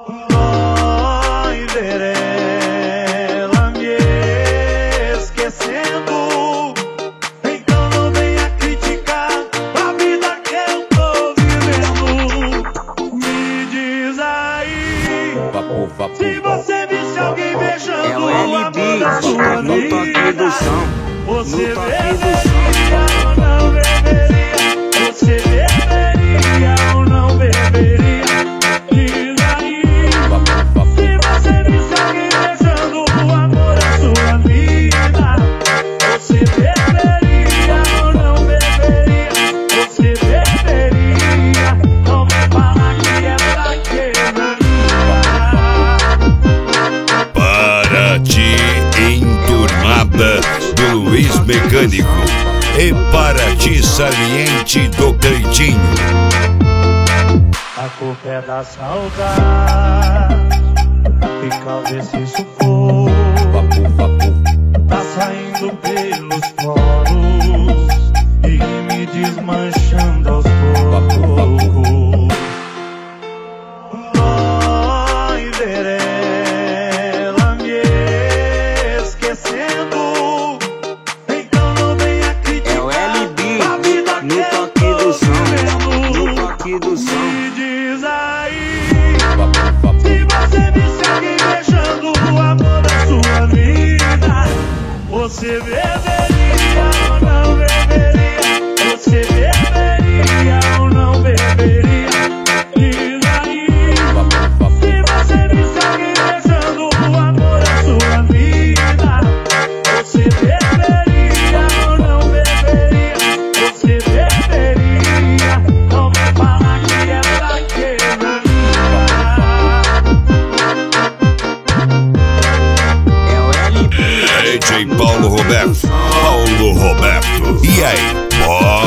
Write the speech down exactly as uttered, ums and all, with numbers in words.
Vai ver ela me esquecendo, então não venha criticar a vida que eu tô vivendo. Me diz aí, Vapo, vapo, se você visse alguém beijando É o o L amor B, da sua no toque do vida, som. você No toque do beberia ou não beberia? Você beberia ou não beberia? Diz aí, se você visse alguém beijando o amor da sua vida, você beberia ou não beberia? Você beberia, não vai falar que é pra Paraty Enturmada do Luiz Mecânico e Paraty Saliente do Cleitinho. A culpa é da saudade que causa esse sufoco. vapo, vapo. Tá saindo pelos poros e me desmanchando aos poucos. Vai ver ela me esquecendo, então não venha É criticar o L B, a vida no que eu toque tô do som. vivendo. No toque do som. Me diz aí, Vapo, vapo. se você visse alguém beijando o amor da sua vida, você beberia ou não beberia? Você beberia ou não beberia? Diz aí, Vapo, vapo. se você visse alguém beijando o amor da sua vida, você beberia ou não beberia? Você beberia, não vai falar que é pra quebrar. É o L B. D J Paulo Roberto, Paulo Roberto. E aí, bora?